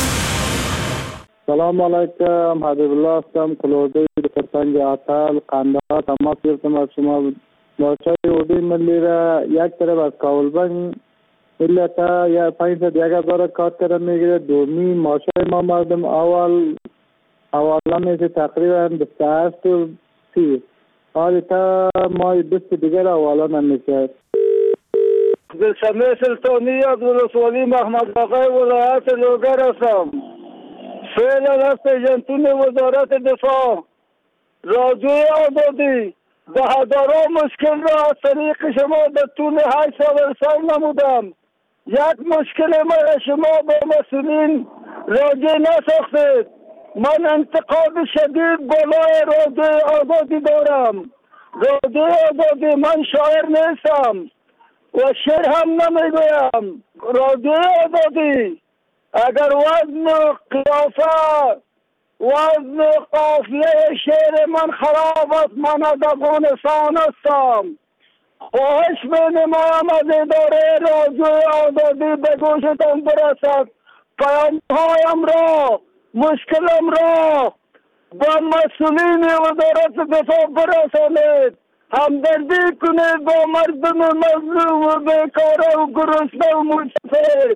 سلام علیکم، حبیب الله هستم، کلوردی فرسنگ عطل قندهار. تماس گرفتم از شما. مارشال اردوی ملی را یک طرف از کابلبند ملتا یا پنج صد یک هزار کارت کردن میگیره. دومی مارشال ما مردم اول اولا میشه تقریبا بیست و هشت و سی، حالی تا مای بیست دیگر اولا نمیشه. دلشمه سلطانی از ولسوالی محمد آقای ولایت لوگر هستم. فعلا هست ایجنتون وزارت دفاع. راجوی آزادی به هزاران مشکل را از طریق شما در طول هشت سال ارسال نمودم. یک مشکل ما شما با مسئولین راجع نساختید. من انتقاد شدید بالای راجوی آزادی دارم. راجوی آزادی من شاعر نیستم و شعر هم نمیگویم. راجوی آزادی اگر وزن و قیافه وزن و قافیه شعر من خراب است، من از افغانستان هستم. خواهش می‌نمایم از اداره راجوی آزادی به گوشتان برسد. پیام‌هایم را، مشکلم را با مسئولین وزارت دفاع برسانید. همدردی کنید با مردم مظلوم و بیکاره و گرسنه و مسافر.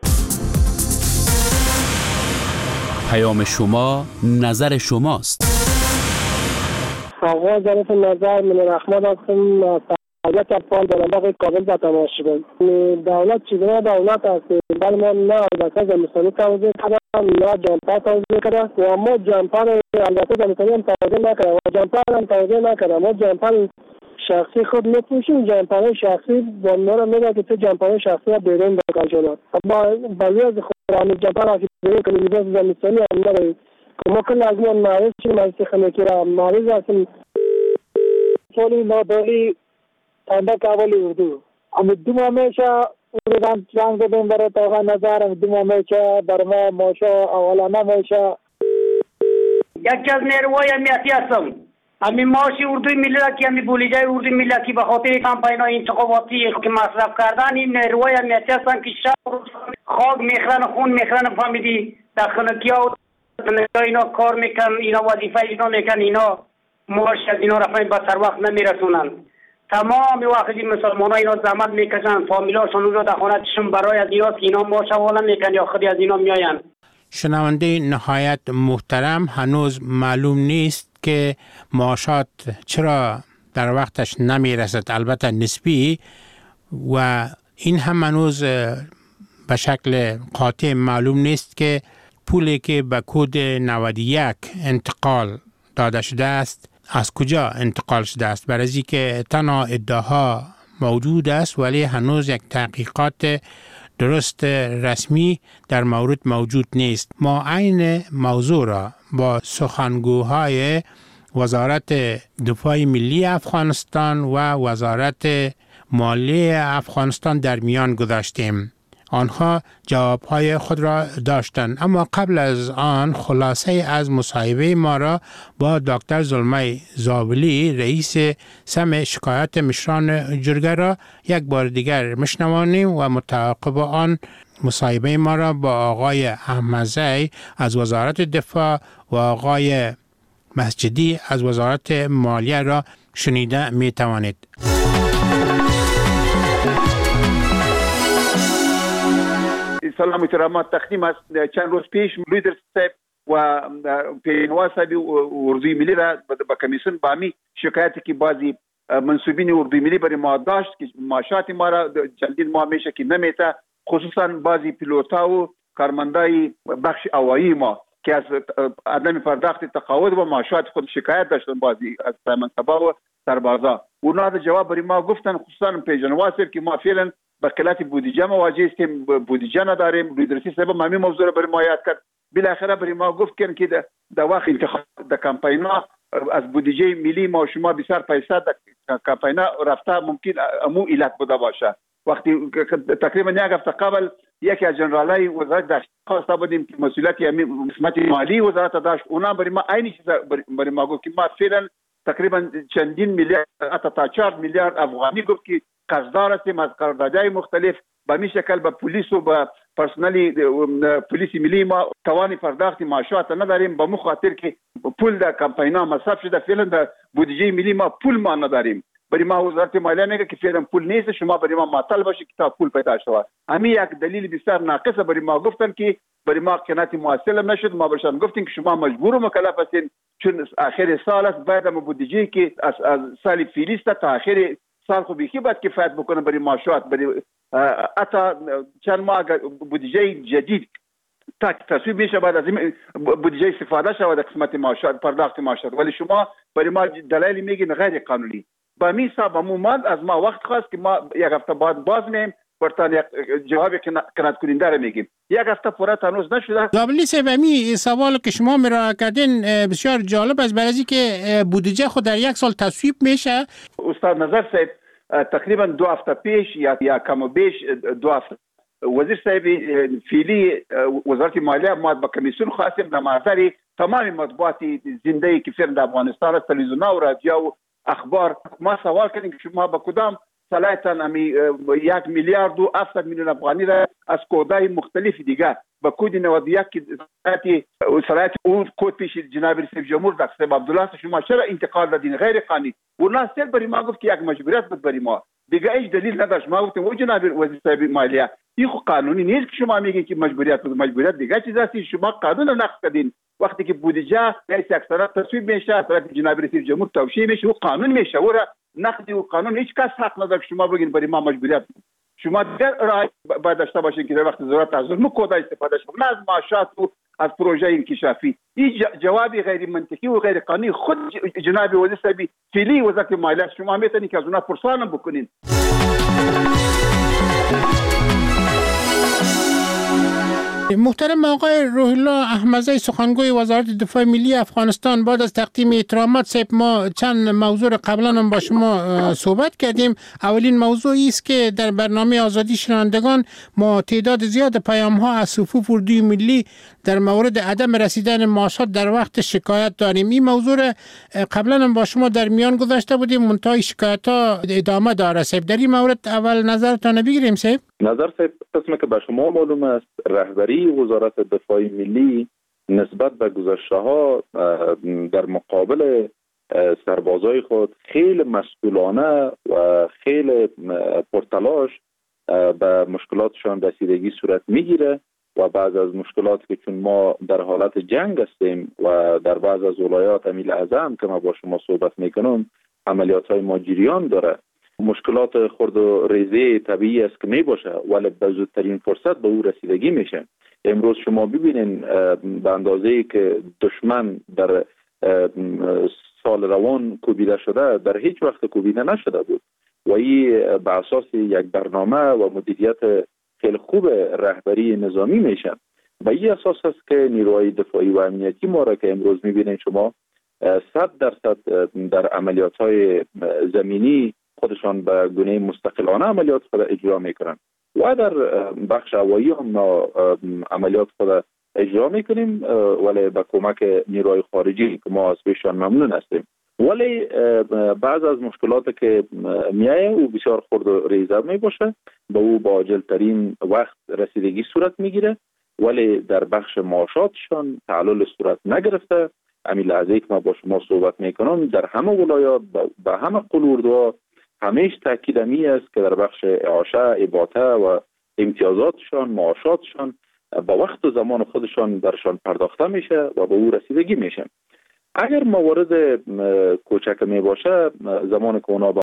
پیام شما نظر شماست. آقا ظریف نظر من رحمت هستم. فعالیت اطفال در منطقه کابل به تماشا شدم. دولت چیزی دولت است، ولی ما نه البته زمستانی توضیح کردم نه جمپر توضیح کردم و ما جمپر البته زمستانی هم توضیح نکردم و جمپر هم توضیح نکردم. ما جمپر شخصی خود میپوشیم. جمپر شخصی با ما را میگه که تو جمپر شخصی را بیرون بکن شما. اما بعضی از خودم جمپر را که بیرون کنیم لباس زمستانی هم نداریم. ما کل از ما معروف شدیم از تخنیکی را معروف هستیم. سالی نادالی تندک اولی اردو. اما دو همیشه اردوان رنگ بدیم برای توقع نظر. دو همیشه بر ما ماشا اولانه همیشه. یکی از نیروهای امنیتی هستم. همین معاش اردوی ملی را که همین بودجه اردوی ملی که به خاطر کمپین های انتخاباتی که مصرف کردن، این نیروهای امنیتی هستن که شب خاک میخرن، خون میخرن، فهمیدی در خنکی ها اینا کار میکن، اینا وظیفه اینا میکن، اینا معاش از اینا را به سر وقت نمیرسونن. تمام وقتی مسلمان ها اینا زحمت میکشن، فامیلاشون رو در خانه‌شون برای از اینا که اینا معاش حواله میکن یا خودی از اینا میاین. شنونده نهایت محترم، هنوز معلوم نیست که معاشات چرا در وقتش نمیرسد، البته نسبی، و این هم هنوز به شکل قاطع معلوم نیست که پولی که به کد نود و یک انتقال داده شده است از کجا انتقال شده است. برای که تنها ادعاها موجود است، ولی هنوز یک تحقیقات درست رسمی در مورد موجود نیست. ما عین موضوع را با سخنگوهای وزارت دفاع ملی افغانستان و وزارت مالیه افغانستان در میان گذاشتیم. آنها جوابهای خود را داشتند، اما قبل از آن خلاصه از مصاحبه ما را با دکتر زلمه زابلی رئیس سم شکایت مشران جرگه را یک بار دیگر مشنوانیم و متعاقب آن مصاحبه ما را با آقای احمدزی از وزارت دفاع و آقای مسجدی از وزارت مالیه را شنیده می توانید. سلام احترامات تقدیم است. چند روز پیش لیدر صاحب و پیشوا صاحب اردوی ملی را به کمیسیون بامی شکایتی که بعضی منصوبین اردوی ملی برای ما داشت که معاشات ما را چندین ماه میشه که نمیته، خصوصا بعضی پیلوتا و کارمندای بخش هوایی ما که از عدم پرداخت تقاعد و معاشات خود شکایت داشتن، بعضی از منصبا و سربازا. اونا دا جواب برای ما گفتن، خصوصا پیشوا صاحب که ما فعلا به قلت بودجه مواجه هستیم، بودجه نداریم. لیدرسی صاحب ما همین موضوع را برای ما یاد کرد. بالاخره برای ما گفت که در وقت انتخاب در کمپینا از بودجه ملی ما شما بسیار پیسه در کمپینا رفته، ممکن امو علت بوده باشه. وقتی تقریبا یک هفته قبل یکی از جنرالای وزارت داشت خواسته بودیم که مسئولیت قسمت مالی وزارت داشت، اونا برای ما عین چیز برای ما گفت که ما فعلا تقریبا چندین میلیارد تا چهار میلیارد افغانی گفت که قرضدار هستیم از قراردادهای مختلف. به می شکل به پلیس و به پرسنل پلیس ملی ما توان پرداخت معاشات نداریم، به مو خاطر که پول در کمپینا مصرف شده. فعلا در بودجه ملی ما پول ما نداریم. برای ما وزارت مالیه میگه که فعلا پول نیست، شما برای ما معطل باشید که تا پول پیدا شود. همین یک دلیل بسیار ناقصه. برای ما گفتن که برای ما قناعت مواصل نشد. ما برشان گفتیم که شما مجبور و مکلف هستین، چون آخر سال است، باید ما بودجه که از, از سال فعلی تا آخر سال خو بیخی باید کفایت بکنه برای معاشات. برای اتا چند ماه بودجه جدید تا تصویب میشه، بعد از این بودجه استفاده شود قسمت معاشات، پرداخت معاشات. ولی شما برای ما دلایل میگین غیر قانونی. با می صاحب عموما از ما وقت خواست که ما یک هفته بعد باز میم برتان یک جواب قناعت کننده را میگیم. یک هفته پورا هنوز نشده. زابلی صاحب، می سوال که شما مرا کردین بسیار جالب است، برای اینکه بودجه خود در یک سال تصویب میشه. استاد نظر صاحب تقریبا دو هفته پیش یا یا کم و بیش دو هفته وزیر صاحب فعلی وزارت مالیه ما با کمیسیون خواستیم در محضر تمام مطبوعات زنده که فعلا در افغانستان است، تلویزیون و رادیو و اخبار، ما سوال کردیم که شما با کدام صلاحیتن امی یک میلیارد و هفتصد میلیون افغانی را از کودهای مختلف دیگه با کود نود و یک که صلاحیت او کود پیش جناب رئیس جمهور دکتر عبدالله شما چرا انتقال دادین غیر قانونی؟ اونا سر برای ما گفت که یک مجبوریت بود برای ما، دیگه هیچ دلیل نداشت. ما گفتیم و جناب وزیر صاحب مالیه این خو قانونی نیست که شما میگین که مجبوریت بود. مجبوریت دیگه چیز است، شما قانون رو نقض کردین. وقتی که بودجه رئیس اکثریت تصویب میشه، طرف جناب رئیس جمهور توشیح میشه و قانون میشه و نقضی و قانون هیچ کس حق نداره که شما بگین برای ما مجبوریت. شما در رای باید داشته باشین که در وقت ضرورت از اون کد استفاده شد، نه از معاشات و از پروژه انکشافی. این جوابی غیر منطقی و غیر قانونی خود جناب وزیر صاحب فعلی وزارت مالیه شما میتونید که از اونها پرسان بکنین. محترم آقای روح الله احمدزی سخنگوی وزارت دفاع ملی افغانستان، بعد از تقدیم احترامات صاحب ما چند موضوع قبلا هم با شما صحبت کردیم. اولین موضوعی است که در برنامه آزادی شنوندگان ما تعداد زیاد پیام ها از صفوف اردوی ملی در مورد عدم رسیدن معاشات در وقت شکایت داریم. این موضوع قبلا هم با شما در میان گذاشته بودیم، منتهای شکایت ها ادامه داره. صاحب در این مورد اول نظرتان بگیریم. صاحب نظر صاحب، قسمی که به شما معلوم است رهبری وزارت دفاع ملی نسبت به گذشته ها در مقابل سربازای خود خیلی مسئولانه و خیلی پرتلاش به مشکلاتشان رسیدگی صورت میگیره و بعض از مشکلات که چون ما در حالت جنگ هستیم و در بعض از ولایات امیل اعظم که ما با شما صحبت میکنم عملیات های ما جریان داره، مشکلات خرد و ریزه طبیعی است که می باشه ولی به زودترین فرصت به او رسیدگی میشه. امروز شما ببینین به اندازه‌ای که دشمن در سال روان کوبیده شده در هیچ وقت کوبیده نشده بود. و این به اساس یک برنامه و مدیریت خیلی خوب رهبری نظامی میشه. و این اساس است که نیروهای دفاعی و امنیتی ما را که امروز میبینید شما صد درصد در عملیات های زمینی خودشان به گونه مستقلانه عملیات خود اجرا میکنن و در بخش هوایی هم ما عملیات خود اجرا میکنیم، ولی با کمک نیروهای خارجی که ما از بهشان ممنون هستیم. ولی بعض از مشکلات که میایه او بسیار خرد و ریزه می باشه، به او با عاجل ترین وقت رسیدگی صورت میگیره، ولی در بخش معاشاتشان تعلل صورت نگرفته. همین لحظه که ما با شما صحبت میکنم در همه ولایات به همه قلوردوها همیشه تاکید می است که در بخش اعاشه، اباطه و امتیازاتشان، معاشاتشان با وقت و زمان خودشان درشان پرداخته میشه و به او رسیدگی میشه. اگر موارد کوچک می باشه، زمان که اونا